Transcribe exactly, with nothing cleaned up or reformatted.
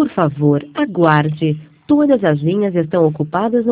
Por favor, aguarde. Todas as linhas estão ocupadas no